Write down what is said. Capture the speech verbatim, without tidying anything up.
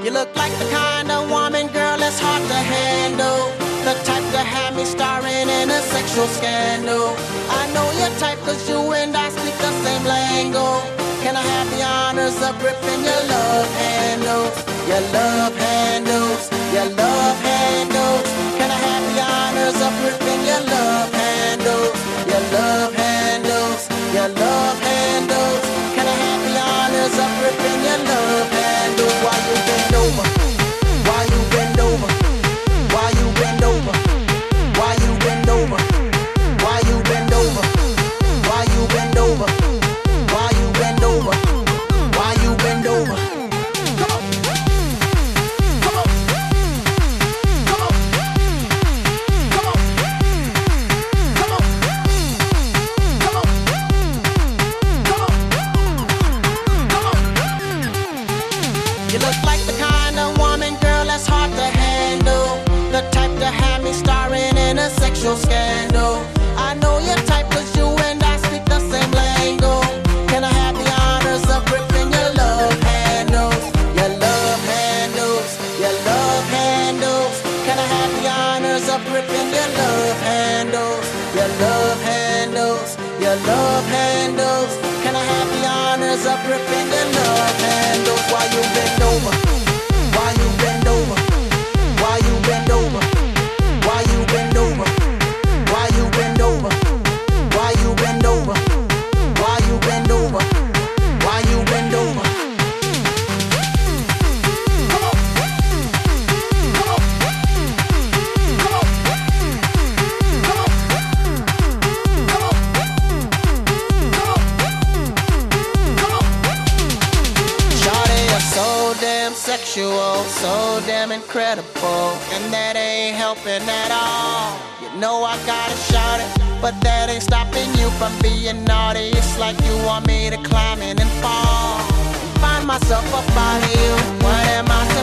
You look like the kind of woman, girl, that's hard to handle. The type to have me starring in a sexual scandal. I know your type cause you and I speak the same lingo. Can I have the honors of gripping your love handles? Your love handles, your love handles. Can I have the honors of gripping your love handles? Your love handles, your love handles. Can I have the honors of gripping your love handles? Why you bend over? Why you bend over? Why you bend over? Why you bend over? Why you bend over? Why you bend over? Why you bend over? Why you bend over? Come on. Come on. Come on. Come on. Come on. Come on. Come on. Come on. You look like the kind of woman, girl, that's hard to handle. The type to have me starring in a sexual scandal. I know your type cause you and I speak the same lingo. Can I have the honors of gripping your love handles? Your love handles, your love handles. Can I have the honors of gripping your love handles? Your love handles, your love handles. Can I have the honors of gripping your love handles? Why you bend over? Why you bend over? Why you bend over? Why you bend over? Why you bend over? Why you bend over? Why you bend over? Why you bend over? Come on. Come on. Come on. Come on. Come on. Come on. Come on. Shawty, you're so damn sexual, so damn incredible, and that ain't helping at all. You know I gotta shout it, but that ain't stopping you from being naughty. It's like you want me to climb in and fall, find myself up out of you. What am I